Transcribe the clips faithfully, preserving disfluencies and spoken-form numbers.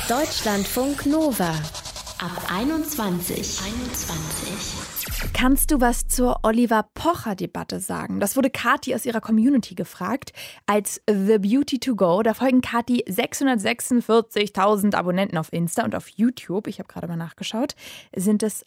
Deutschlandfunk Nova. Ab einundzwanzig. einundzwanzig. Kannst du was zur Oliver-Pocher-Debatte sagen? Das wurde Kathi aus ihrer Community gefragt. Als The Beauty to Go, da folgen Kathi sechshundertsechsundvierzigtausend Abonnenten auf Insta und auf YouTube, ich habe gerade mal nachgeschaut, sind es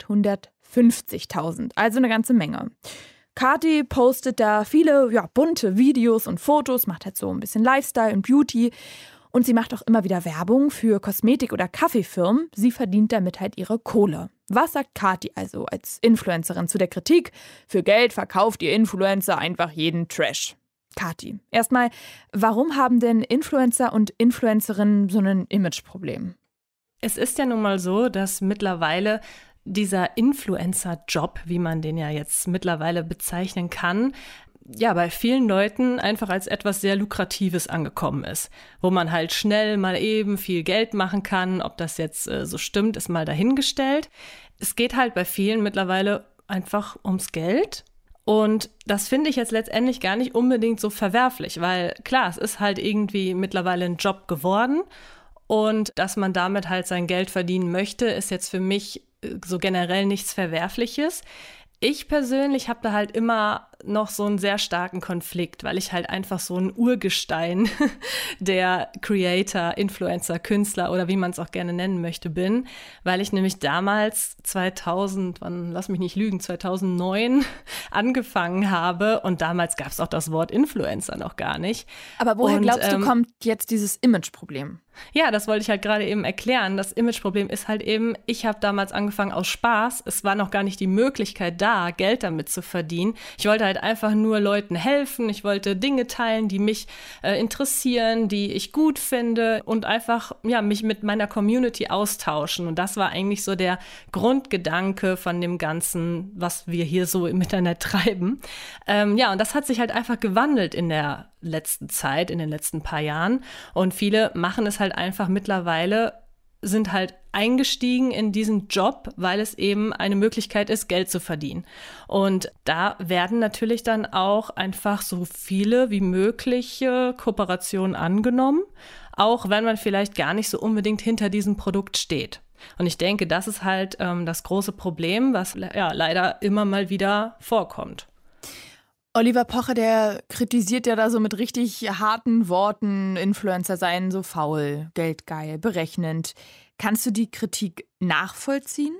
achthundertfünfzigtausend, also eine ganze Menge. Kathi postet da viele ja, bunte Videos und Fotos, macht halt so ein bisschen Lifestyle und Beauty. Und sie macht auch immer wieder Werbung für Kosmetik- oder Kaffeefirmen. Sie verdient damit halt ihre Kohle. Was sagt Kathi also als Influencerin zu der Kritik? Für Geld verkauft ihr Influencer einfach jeden Trash. Kathi, erstmal, warum haben denn Influencer und Influencerinnen so ein Imageproblem? Es ist ja nun mal so, dass mittlerweile dieser Influencer-Job, wie man den ja jetzt mittlerweile bezeichnen kann, ja, bei vielen Leuten einfach als etwas sehr Lukratives angekommen ist, wo man halt schnell mal eben viel Geld machen kann. Ob das jetzt äh, so stimmt, ist mal dahingestellt. Es geht halt bei vielen mittlerweile einfach ums Geld. Und das finde ich jetzt letztendlich gar nicht unbedingt so verwerflich, weil klar, es ist halt irgendwie mittlerweile ein Job geworden. Und dass man damit halt sein Geld verdienen möchte, ist jetzt für mich so generell nichts Verwerfliches. Ich persönlich habe da halt immer noch so einen sehr starken Konflikt, weil ich halt einfach so ein Urgestein der Creator, Influencer, Künstler oder wie man es auch gerne nennen möchte bin, weil ich nämlich damals zweitausend, wann, lass mich nicht lügen, zweitausendneun angefangen habe und damals gab es auch das Wort Influencer noch gar nicht. Aber woher und, glaubst du, ähm, kommt jetzt dieses Imageproblem? Ja, das wollte ich halt gerade eben erklären. Das Imageproblem ist halt eben, ich habe damals angefangen aus Spaß. Es war noch gar nicht die Möglichkeit da, Geld damit zu verdienen. Ich wollte halt einfach nur Leuten helfen. Ich wollte Dinge teilen, die mich äh, interessieren, die ich gut finde und einfach ja, mich mit meiner Community austauschen. Und das war eigentlich so der Grundgedanke von dem Ganzen, was wir hier so im Internet treiben. Ähm, ja, und das hat sich halt einfach gewandelt in der letzten Zeit, in den letzten paar Jahren. Und viele machen es halt einfach mittlerweile, sind halt eingestiegen in diesen Job, weil es eben eine Möglichkeit ist, Geld zu verdienen. Und da werden natürlich dann auch einfach so viele wie mögliche Kooperationen angenommen, auch wenn man vielleicht gar nicht so unbedingt hinter diesem Produkt steht. Und ich denke, das ist halt ähm, das große Problem, was ja leider immer mal wieder vorkommt. Oliver Pocher, der kritisiert ja da so mit richtig harten Worten, Influencer seien so faul, geldgeil, berechnend. Kannst du die Kritik nachvollziehen?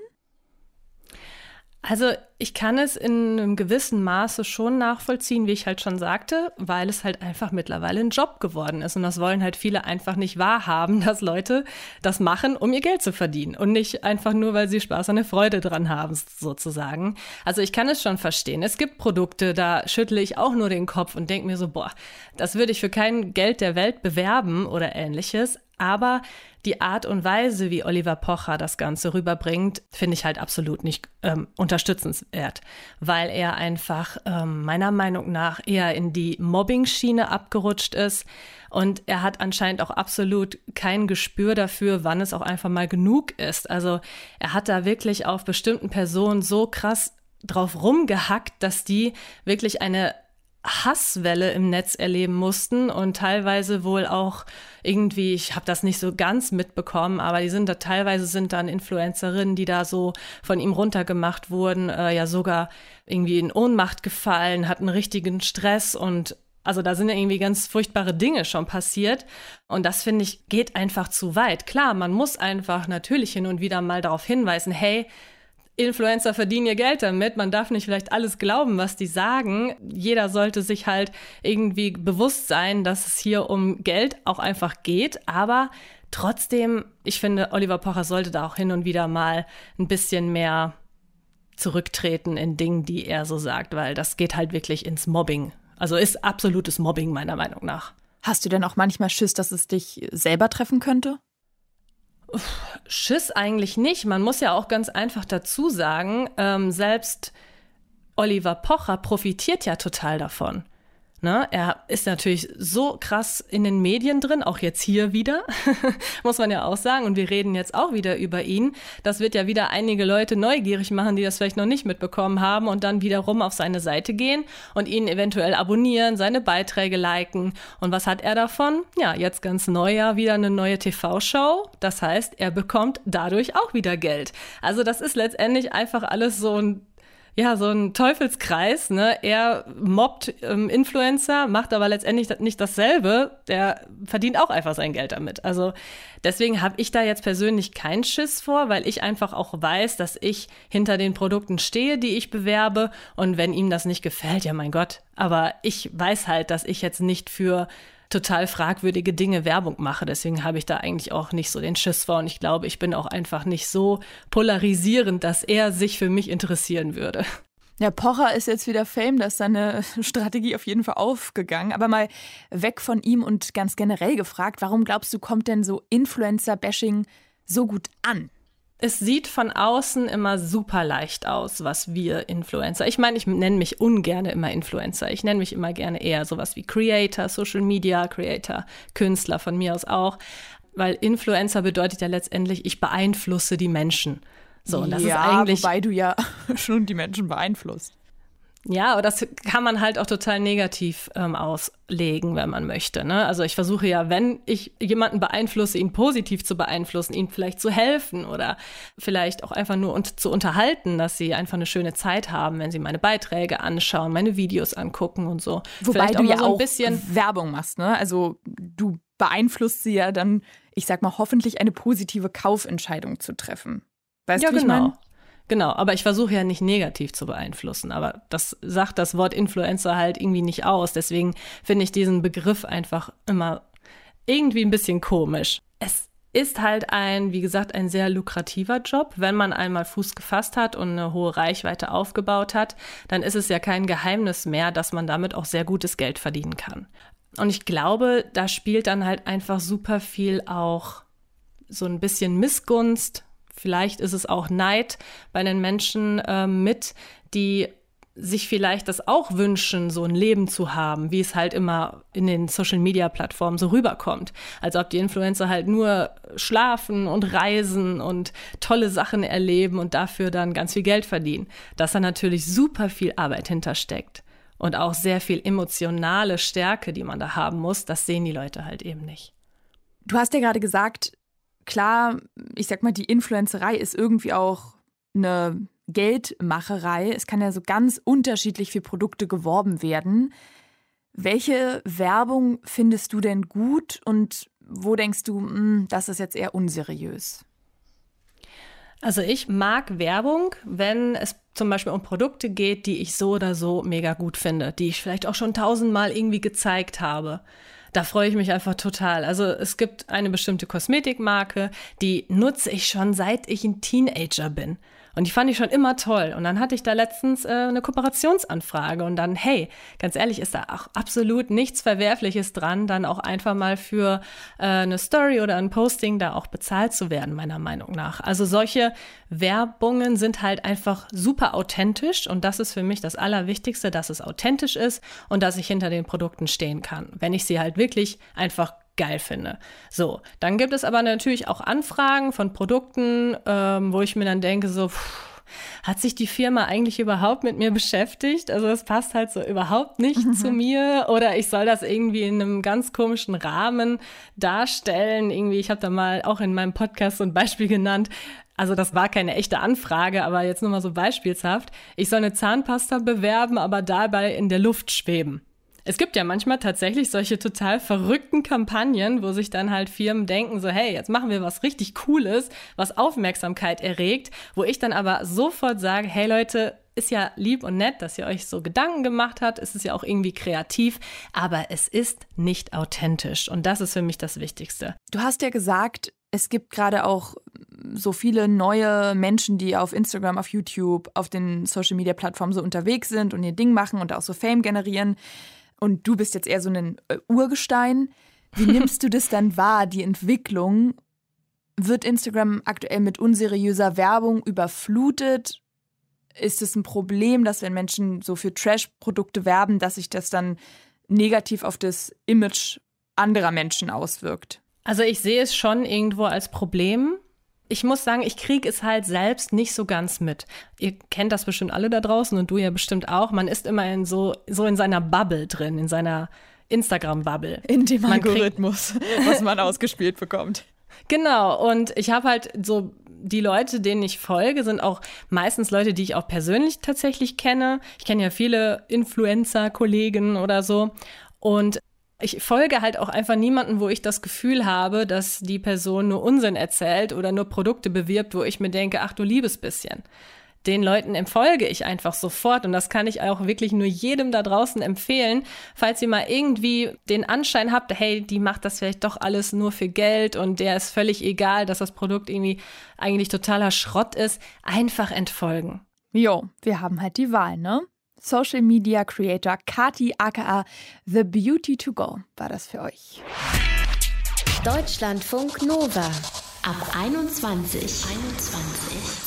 Also ich kann es in einem gewissen Maße schon nachvollziehen, wie ich halt schon sagte, weil es halt einfach mittlerweile ein Job geworden ist. Und das wollen halt viele einfach nicht wahrhaben, dass Leute das machen, um ihr Geld zu verdienen. Und nicht einfach nur, weil sie Spaß und eine Freude dran haben, sozusagen. Also ich kann es schon verstehen. Es gibt Produkte, da schüttle ich auch nur den Kopf und denke mir so, boah, das würde ich für kein Geld der Welt bewerben oder ähnliches. Aber die Art und Weise, wie Oliver Pocher das Ganze rüberbringt, finde ich halt absolut nicht ähm, unterstützenswert, weil er einfach ähm, meiner Meinung nach eher in die Mobbing-Schiene abgerutscht ist und er hat anscheinend auch absolut kein Gespür dafür, wann es auch einfach mal genug ist. Also er hat da wirklich auf bestimmten Personen so krass drauf rumgehackt, dass die wirklich eine Hasswelle im Netz erleben mussten und teilweise wohl auch irgendwie, ich habe das nicht so ganz mitbekommen, aber die sind da teilweise sind dann Influencerinnen, die da so von ihm runtergemacht wurden, äh, ja sogar irgendwie in Ohnmacht gefallen, hatten richtigen Stress und also da sind ja irgendwie ganz furchtbare Dinge schon passiert und das, finde ich, geht einfach zu weit. Klar, man muss einfach natürlich hin und wieder mal darauf hinweisen, hey, Influencer verdienen ihr Geld damit, man darf nicht vielleicht alles glauben, was die sagen. Jeder sollte sich halt irgendwie bewusst sein, dass es hier um Geld auch einfach geht, aber trotzdem, ich finde, Oliver Pocher sollte da auch hin und wieder mal ein bisschen mehr zurücktreten in Dingen, die er so sagt, weil das geht halt wirklich ins Mobbing. Also ist absolutes Mobbing meiner Meinung nach. Hast du denn auch manchmal Schiss, dass es dich selber treffen könnte? Schiss eigentlich nicht. Man muss ja auch ganz einfach dazu sagen, ähm, selbst Oliver Pocher profitiert ja total davon. Ne, er ist natürlich so krass in den Medien drin, auch jetzt hier wieder, muss man ja auch sagen. Und wir reden jetzt auch wieder über ihn. Das wird ja wieder einige Leute neugierig machen, die das vielleicht noch nicht mitbekommen haben und dann wiederum auf seine Seite gehen und ihn eventuell abonnieren, seine Beiträge liken. Und was hat er davon? Ja, jetzt ganz neu ja wieder eine neue T V-Show. Das heißt, er bekommt dadurch auch wieder Geld. Also das ist letztendlich einfach alles so ein Ja, so ein Teufelskreis, ne? Er mobbt ähm, Influencer, macht aber letztendlich nicht dasselbe. Der verdient auch einfach sein Geld damit. Also deswegen habe ich da jetzt persönlich keinen Schiss vor, weil ich einfach auch weiß, dass ich hinter den Produkten stehe, die ich bewerbe. Und wenn ihm das nicht gefällt, ja mein Gott. Aber ich weiß halt, dass ich jetzt nicht für total fragwürdige Dinge Werbung mache. Deswegen habe ich da eigentlich auch nicht so den Schiss vor. Und ich glaube, ich bin auch einfach nicht so polarisierend, dass er sich für mich interessieren würde. Ja, Pocher ist jetzt wieder Fame, da ist seine Strategie auf jeden Fall aufgegangen. Aber mal weg von ihm und ganz generell gefragt, warum glaubst du, kommt denn so Influencer-Bashing so gut an? Es sieht von außen immer super leicht aus, was wir Influencer, ich meine, ich nenne mich ungern immer Influencer, ich nenne mich immer gerne eher sowas wie Creator, Social Media Creator, Künstler von mir aus auch, weil Influencer bedeutet ja letztendlich, ich beeinflusse die Menschen. So, und das ja, ist eigentlich, wobei du ja schon die Menschen beeinflusst. Ja, aber das kann man halt auch total negativ ähm, auslegen, wenn man möchte. Ne? Also ich versuche ja, wenn ich jemanden beeinflusse, ihn positiv zu beeinflussen, ihm vielleicht zu helfen oder vielleicht auch einfach nur und zu unterhalten, dass sie einfach eine schöne Zeit haben, wenn sie meine Beiträge anschauen, meine Videos angucken und so. Wobei vielleicht du auch ja so ein auch bisschen Werbung machst, ne? Also du beeinflusst sie ja dann, ich sag mal, hoffentlich eine positive Kaufentscheidung zu treffen. Weißt ja, du, wie genau. ich meine? Genau, aber ich versuche ja nicht negativ zu beeinflussen, aber das sagt das Wort Influencer halt irgendwie nicht aus. Deswegen finde ich diesen Begriff einfach immer irgendwie ein bisschen komisch. Es ist halt ein, wie gesagt, ein sehr lukrativer Job. Wenn man einmal Fuß gefasst hat und eine hohe Reichweite aufgebaut hat, dann ist es ja kein Geheimnis mehr, dass man damit auch sehr gutes Geld verdienen kann. Und ich glaube, da spielt dann halt einfach super viel auch so ein bisschen Missgunst. Vielleicht ist es auch Neid bei den Menschen äh, mit, die sich vielleicht das auch wünschen, so ein Leben zu haben, wie es halt immer in den Social-Media-Plattformen so rüberkommt. Als ob die Influencer halt nur schlafen und reisen und tolle Sachen erleben und dafür dann ganz viel Geld verdienen. Dass da natürlich super viel Arbeit hintersteckt und auch sehr viel emotionale Stärke, die man da haben muss, das sehen die Leute halt eben nicht. Du hast ja gerade gesagt, klar, ich sag mal, die Influencerei ist irgendwie auch eine Geldmacherei. Es kann ja so ganz unterschiedlich für Produkte geworben werden. Welche Werbung findest du denn gut und wo denkst du, mh, das ist jetzt eher unseriös? Also ich mag Werbung, wenn es zum Beispiel um Produkte geht, die ich so oder so mega gut finde, die ich vielleicht auch schon tausendmal irgendwie gezeigt habe. Da freue ich mich einfach total. Also es gibt eine bestimmte Kosmetikmarke, die nutze ich schon seit ich ein Teenager bin. Und die fand ich schon immer toll. Und dann hatte ich da letztens äh, eine Kooperationsanfrage. Und dann, hey, ganz ehrlich, ist da auch absolut nichts Verwerfliches dran, dann auch einfach mal für äh, eine Story oder ein Posting da auch bezahlt zu werden, meiner Meinung nach. Also solche Werbungen sind halt einfach super authentisch. Und das ist für mich das Allerwichtigste, dass es authentisch ist und dass ich hinter den Produkten stehen kann. Wenn ich sie halt wirklich einfach geil finde. So, dann gibt es aber natürlich auch Anfragen von Produkten, ähm, wo ich mir dann denke, so, pff, hat sich die Firma eigentlich überhaupt mit mir beschäftigt? Also das passt halt so überhaupt nicht mhm. zu mir oder ich soll das irgendwie in einem ganz komischen Rahmen darstellen. Irgendwie, ich habe da mal auch in meinem Podcast so ein Beispiel genannt. Also das war keine echte Anfrage, aber jetzt nur mal so beispielshaft. Ich soll eine Zahnpasta bewerben, aber dabei in der Luft schweben. Es gibt ja manchmal tatsächlich solche total verrückten Kampagnen, wo sich dann halt Firmen denken, so hey, jetzt machen wir was richtig Cooles, was Aufmerksamkeit erregt, wo ich dann aber sofort sage, hey Leute, ist ja lieb und nett, dass ihr euch so Gedanken gemacht habt, es ist ja auch irgendwie kreativ, aber es ist nicht authentisch und das ist für mich das Wichtigste. Du hast ja gesagt, es gibt gerade auch so viele neue Menschen, die auf Instagram, auf YouTube, auf den Social-Media-Plattformen so unterwegs sind und ihr Ding machen und auch so Fame generieren. Und du bist jetzt eher so ein Urgestein. Wie nimmst du das dann wahr, die Entwicklung? Wird Instagram aktuell mit unseriöser Werbung überflutet? Ist es ein Problem, dass wenn Menschen so für Trash-Produkte werben, dass sich das dann negativ auf das Image anderer Menschen auswirkt. Also ich sehe es schon irgendwo als Problem. Ich muss sagen, ich kriege es halt selbst nicht so ganz mit. Ihr kennt das bestimmt alle da draußen und du ja bestimmt auch. Man ist immer in so, so in seiner Bubble drin, in seiner Instagram-Bubble. In dem man Algorithmus, kriegt, was man ausgespielt bekommt. Genau, und ich habe halt so, die Leute, denen ich folge, sind auch meistens Leute, die ich auch persönlich tatsächlich kenne. Ich kenne ja viele Influencer, Kollegen oder so. Und ich folge halt auch einfach niemanden, wo ich das Gefühl habe, dass die Person nur Unsinn erzählt oder nur Produkte bewirbt, wo ich mir denke, ach du liebes bisschen. Den Leuten entfolge ich einfach sofort und das kann ich auch wirklich nur jedem da draußen empfehlen, falls ihr mal irgendwie den Anschein habt, hey, die macht das vielleicht doch alles nur für Geld und der ist völlig egal, dass das Produkt irgendwie eigentlich totaler Schrott ist, einfach entfolgen. Jo, wir haben halt die Wahl, ne? Social Media Creator Kati aka The Beauty to Go war das für euch. Deutschlandfunk Nova ab einundzwanzig. einundzwanzig.